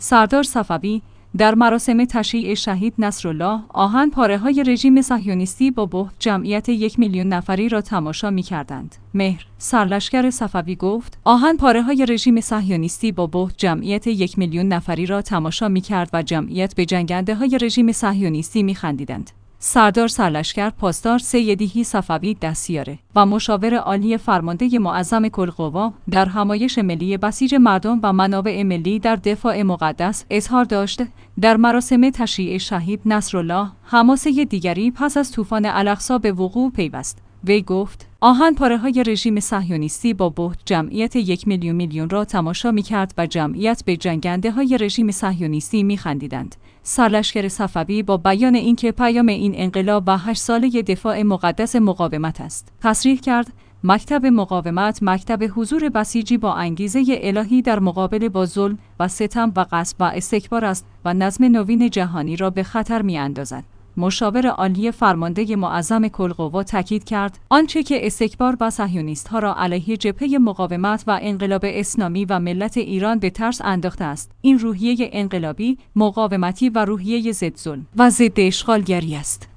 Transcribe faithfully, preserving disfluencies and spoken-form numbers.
سردار صفوی در مراسم تشییع شهید نصرالله آهن پاره‌های رژیم صهیونیستی با بهت جمعیت یک میلیون نفری را تماشا می‌کردند. مهر سرلشکر صفوی گفت آهن پاره‌های رژیم صهیونیستی با بهت جمعیت یک میلیون نفری را تماشا می‌کرد و جمعیت به جنگنده‌های رژیم صهیونیستی می‌خندیدند. سردار سرلشکر پاسدار سیدی صفوی دستیاره و مشاور عالی فرمانده معظم کل‌قوا در همایش ملی بسیج مردم و منابع ملی در دفاع مقدس اظهار داشت در مراسم تشییع شهید نصرالله حماسه دیگری پس از طوفان الاقصی به وقوع پیوست. وی گفت آهن پاره‌های رژیم صهیونیستی با بهت جمعیت یک میلیون میلیون را تماشا می‌کرد و جمعیت به جنگنده‌های رژیم صهیونیستی می‌خندیدند. سرلشکر صفوی با بیان اینکه پیام این انقلاب و هشت ساله دفاع مقدس مقاومت است، تصریح کرد مکتب مقاومت مکتب حضور بسیجی با انگیزه الهی در مقابله با ظلم و ستم و غصب و استکبار است و نظم نوین جهانی را به خطر می‌اندازد. مشاور عالی فرمانده معظم کل‌قوا تاکید کرد آنچه که استکبار و صهیونیست‌ها را علیه جبهه مقاومت و انقلاب اسلامی و ملت ایران به ترس انداخته است، این روحیه انقلابی، مقاومتی و روحیه ضد ظلم و ضد اشغالگری است.